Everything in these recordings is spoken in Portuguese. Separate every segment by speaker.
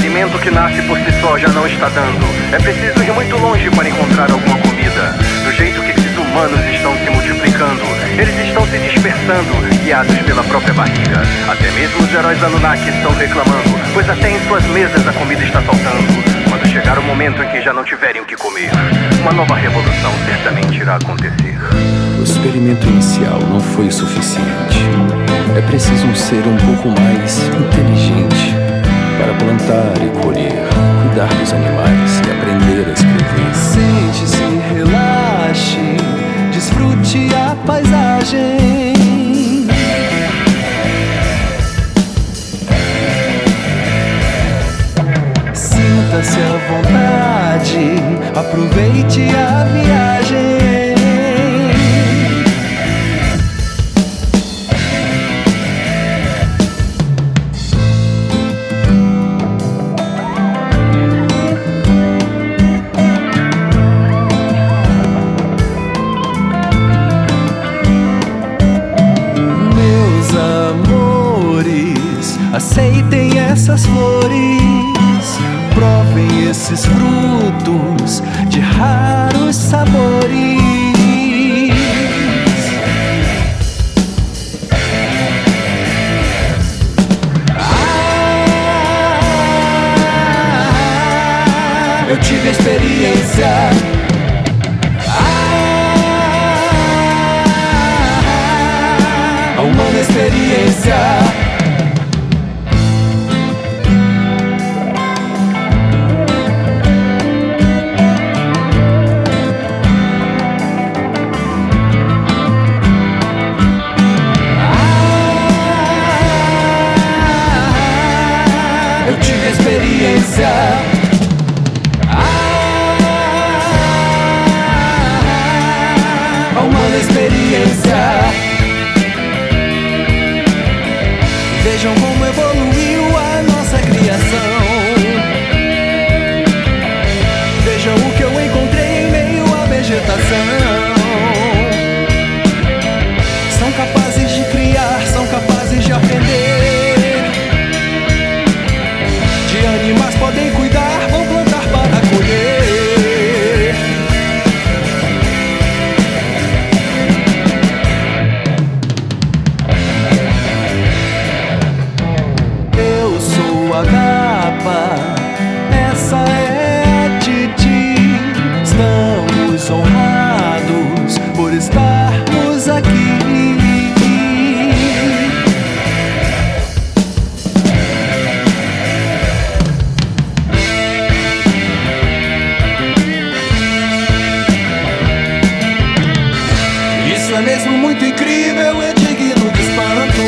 Speaker 1: alimento que nasce por si só já não está dando. É preciso ir muito longe para encontrar alguma comida. Do jeito que esses humanos estão se multiplicando, eles estão se dispersando, guiados pela própria barriga. Até mesmo os heróis Anunnaki estão reclamando, pois até em suas mesas a comida está faltando. Quando chegar o momento em que já não tiverem o que comer, uma nova revolução certamente irá acontecer.
Speaker 2: O experimento inicial não foi o suficiente. É preciso um ser um pouco mais inteligente para plantar e colher, cuidar dos animais e aprender a escrever.
Speaker 3: Sente-se, relaxe, desfrute a paisagem. Sinta-se à vontade, aproveite a viagem. Aceitem essas flores, provem esses frutos de raros sabores. Eu tive a experiência. A humana experiência. Eu tive a experiência. A humana experiência. Vejam como evoluiu a nossa criação. Vejam o que eu encontrei em meio à vegetação. São capazes de criar, são capazes de aprender. De animais podem cuidar, vão plantar para colher. Eu sou a capa, essa é a Titi. Estamos honrados por estarmos aqui. Isso é mesmo muito incrível, é digno de espanto.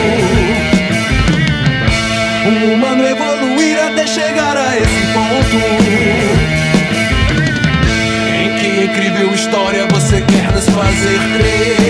Speaker 3: Um humano evoluir até chegar a esse ponto. Em que incrível história você quer nos fazer crer?